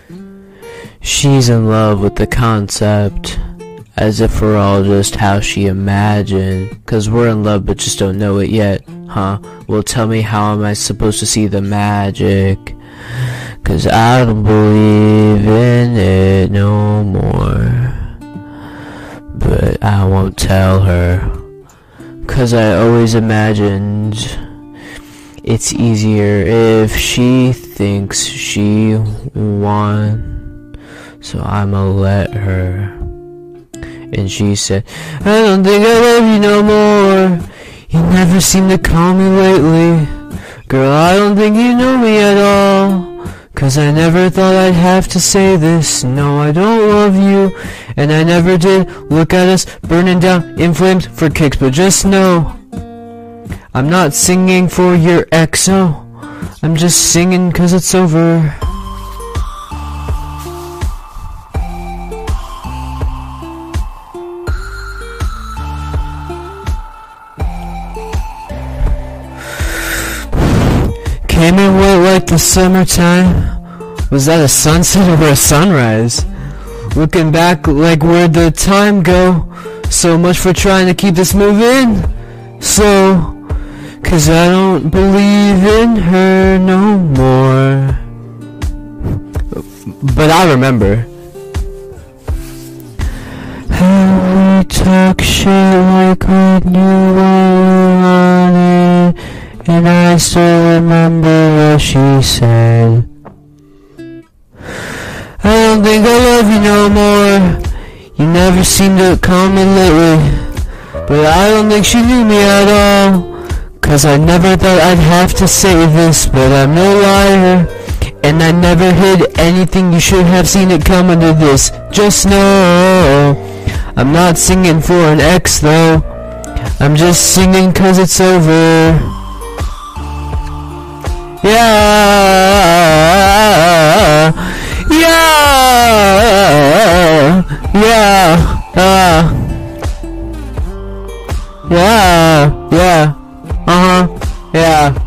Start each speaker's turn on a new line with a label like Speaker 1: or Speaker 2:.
Speaker 1: She's in love with the concept, as if we're all just how she imagined. 'Cause we're in love but just don't know it yet, huh? Well, tell me, how am I supposed to see the magic? 'Cause I don't believe in it no more. But I won't tell her, 'cause I always imagined it's easier if she thinks she won. So I'ma let her. And she said, I don't think I love you no more. You never seem to call me lately. Girl, I don't think you know me at all. 'Cause I never thought I'd have to say this. No, I don't love you, and I never did. Look at us, burning down in flames for kicks. But just know, I'm not singing for your XO. I'm just singing 'cause it's over. Came and went like the summertime. Was that a sunset or a sunrise? Looking back, like where'd the time go? So much for trying to keep this moving slow. 'Cause I don't believe in her no more. But I remember. How we talk shit like we knew on it. And I still remember what she said. I don't think I love you no more. You never seem to call me lately. But I don't think she knew me at all. 'Cause I never thought I'd have to say this. But I'm no liar, and I never hid anything. You should have seen it coming to this. Just know, I'm not singing for an ex though. I'm just singing 'cause it's over. Yeah, yeah, yeah, yeah, yeah, yeah,